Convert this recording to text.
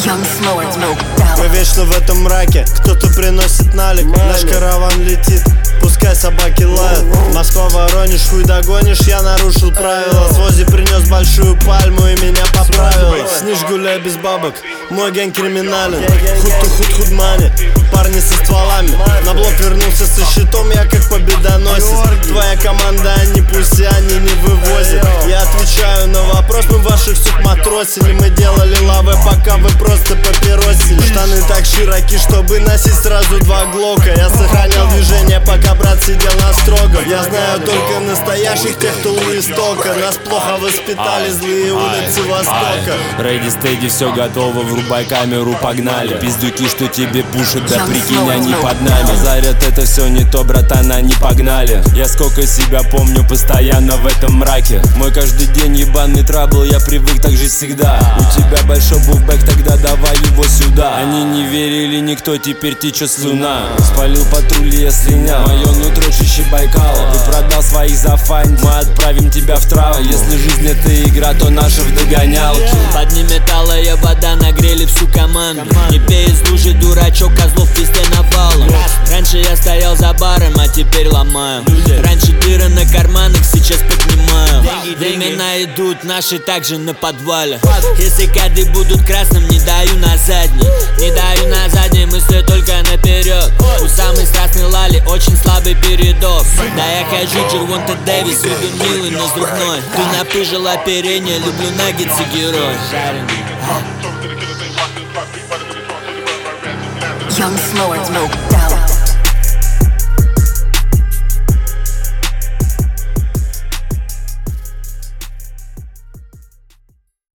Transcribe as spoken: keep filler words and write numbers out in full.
Мы вечно в этом мраке, кто-то приносит налик. Наш караван летит, пускай собаки лают. Москва, Воронеж, хуй догонишь, я нарушил правила. Свози принес большую пальму и меня поправил. Сниж, гуляй без бабок, мой гэнг криминален. Худ-ту-худ, худ-мани, парни со стволами. На блок вернулся со щитом, я как победоносец. Твоя команда, они пусть они не вывозят. Я отвечаю на вопрос, мы ваших сук матросили. Мы делали лавы, пока вы просто папиросили. Штаны так широки, чтобы носить сразу два глока. Я сохранял движение, пока брат сидел на строго. Я знаю только настоящих, тех, кто у истока. Нас плохо воспитали, злые улицы Востока. Рейди, стейди, все готово, врубай камеру, погнали. Пиздюки, что тебе пушат, да прикинь, они под нами. Заряд, это все не то, братан, они погнали. Я сколько себя помню, постоянно в этом мраке. Мой каждый день ебаный трабл, я привык так жить всегда. У тебя большой буфбэк, тогда давай его сюда. Они не верили, никто, теперь течет слюна. Спалил патрули, я слинял, мое нутро чище Байкала. Ты продал своих за файн, мы отправим тебя в травму. Если жизнь это игра, то наша в догонялке. Под дни металлая вода, нагрели всю команду. Не пей из лужи, дурачок, козлов везде навалом. Раньше я стоял за баром, а теперь ломаю. Раньше дыры на карманах, сейчас поднимаю. Времена идут, наши также на подвале. Если кады будут красным, не даю на задний. Не даю на задний, мысли только наперед. У самой страстной лали очень слабый передок. Да я хожу, Джервонта Дэвис, виду милый, но взрывной. Ты напыжил оперение, люблю наггетсы, герой. Young Smoke, Smoke, down.